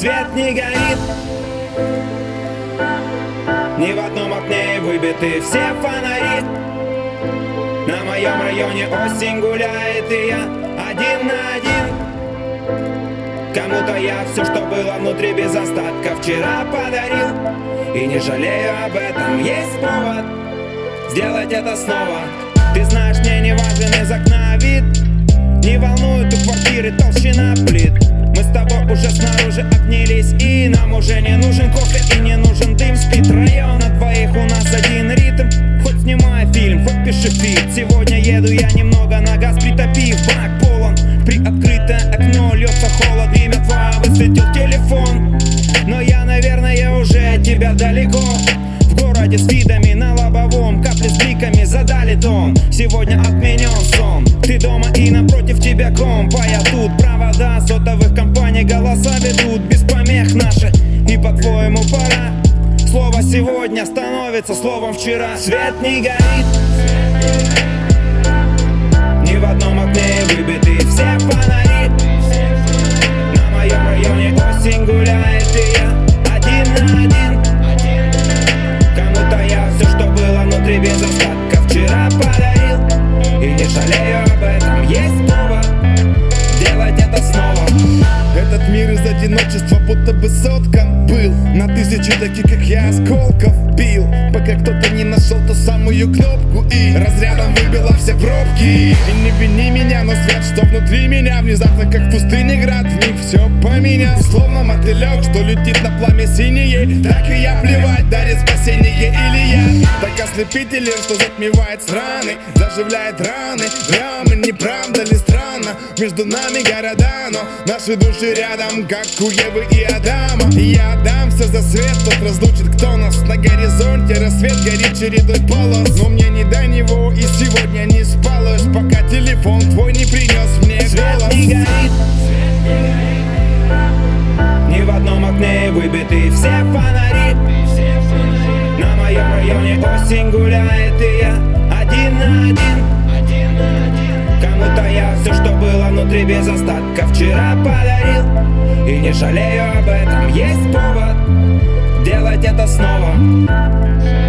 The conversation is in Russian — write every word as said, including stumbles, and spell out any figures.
Свет не горит, ни в одном окне выбиты все фонари. На моем районе осень гуляет, и я один на один. Кому-то я все, что было внутри без остатка, вчера подарил. И не жалею об этом, есть повод сделать это снова. Ты знаешь, мне не важен из окна вид, не волнует у квартиры толщина плит. Мы с тобой уже снаружи обнялись, и нам уже не нужен кофе и не нужен дым. Спит район, на двоих у нас один ритм. Хоть снимай фильм, хоть пиши фит. Сегодня еду я немного на газ притопив. Бак полон, приоткрытое окно, льется холод. Имя твое высветил телефон, но я, наверное, уже от тебя далеко. В городе с видами на лобовом, капли с бликами задали тон. Сегодня отменен сон, ты дома и напротив тебя комп. А я тут, провода сотовых компаний голоса ведут без помех наши. И по-твоему пора, слово сегодня становится словом вчера. Свет не горит, ни в одном окне выбиты все фонари. На моем районе осень гуляет, и я один на один. Кому-то я все, что было внутри без остатка, вчера подарил. И не жалею об этом, есть повод делать это снова. Этот мир из одиночества будто бы соткан был на тысячи таких, как я, осколков бил, пока кто-то не нашел ту самую кнопку и разрядом выбило все пробки. И не вини меня, но свет, что внутри меня, внезапно как в пустыне град, в них все поменял. Словно мотылек, что летит на пламя синее, так и я, плевать, дарит спасение или я. Так ослепителен, что затмевает страны, заживляет раны, драмы. Не правда ли странно, между нами города, но наши души рядом, как у Евы и Адама. И я отдам все за свет, тот разлучит кто нас. На горизонте рассвет горит чередой полос, но мне не до него, и сегодня не спалось, пока телефон твой не принес мне голос. Свет не горит, ни в одном окне выбиты все фонари. На моем районе осень гуляет, и я один на один. Кому-то я все, что было внутри без остатка, вчера подарил. И не жалею об этом, есть повод делать это снова.